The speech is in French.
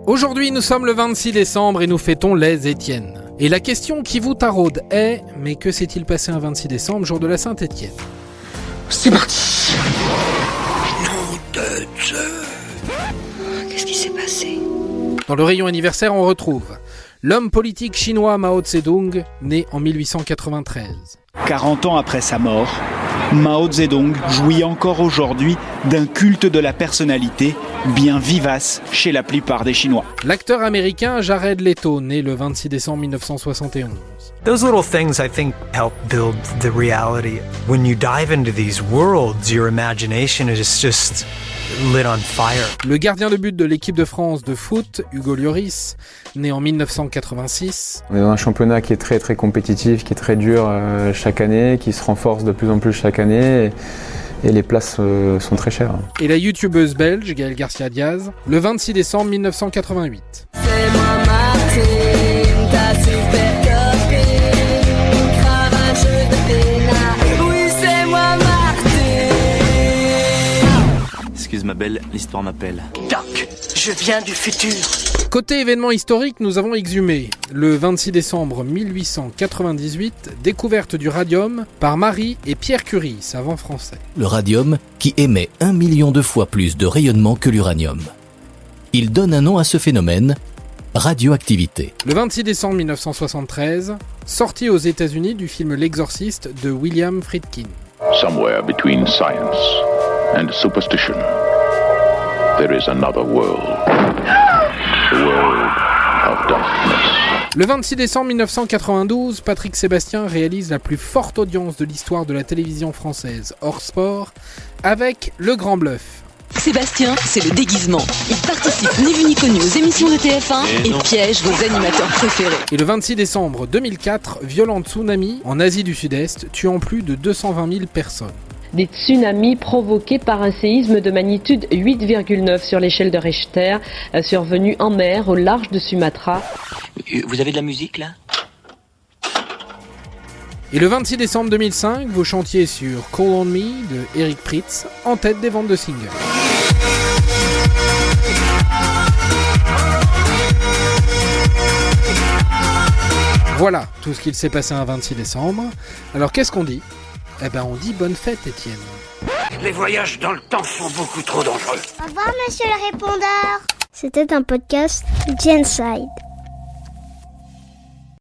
Aujourd'hui, nous sommes le 26 décembre et nous fêtons les Étienne. Et la question qui vous taraude est, mais que s'est-il passé un 26 décembre, jour de la Saint-Étienne ? C'est parti. Nom de Dieu. Qu'est-ce qui s'est passé ? Dans le rayon anniversaire, on retrouve l'homme politique chinois Mao Tse-tung, né en 1893. 40 ans après sa mort, Mao Zedong jouit encore aujourd'hui d'un culte de la personnalité bien vivace chez la plupart des Chinois. L'acteur américain Jared Leto, né le 26 décembre 1971. Those little things, I think, help build the reality. When you dive into these worlds, your imagination is just lit on fire. Le gardien de but de l'équipe de France de foot, Hugo Lloris, né en 1986. On est dans un championnat qui est très très compétitif, qui est très dur chaque année, qui se renforce de plus en plus chaque année. Et les places sont très chères. Et la youtubeuse belge Gaëlle Garcia Diaz, le 26 décembre 1988. C'est moi Martine, ta super copine, cravacheuse de pénard. Oui, c'est moi Martine. Excuse ma belle, l'histoire m'appelle. Doc, je viens du futur. Côté événement historique, nous avons exhumé le 26 décembre 1898, découverte du radium par Marie et Pierre Curie, savants français. Le radium qui émet 1 million de fois plus de rayonnement que l'uranium. Il donne un nom à ce phénomène, radioactivité. Le 26 décembre 1973, sortie aux États-Unis du film L'Exorciste de William Friedkin. Somewhere between science and superstition, there is another world. The world of darkness. Le 26 décembre 1992, Patrick Sébastien réalise la plus forte audience de l'histoire de la télévision française hors sport avec Le Grand Bluff. Sébastien, c'est le déguisement. Il participe ni vu ni connu aux émissions de TF1 et piège vos animateurs préférés. Et le 26 décembre 2004, violent tsunami en Asie du Sud-Est, tuant plus de 220 000 personnes. Des tsunamis provoqués par un séisme de magnitude 8,9 sur l'échelle de Richter, survenu en mer au large de Sumatra. Vous avez de la musique là ? Et le 26 décembre 2005, vous chantiez sur Call on Me de Eric Prydz, en tête des ventes de singles. Voilà tout ce qu'il s'est passé un 26 décembre. Alors qu'est-ce qu'on dit ? Eh ben on dit bonne fête, Étienne. Les voyages dans le temps sont beaucoup trop dangereux. Au revoir, monsieur le répondeur. C'était un podcast Genside.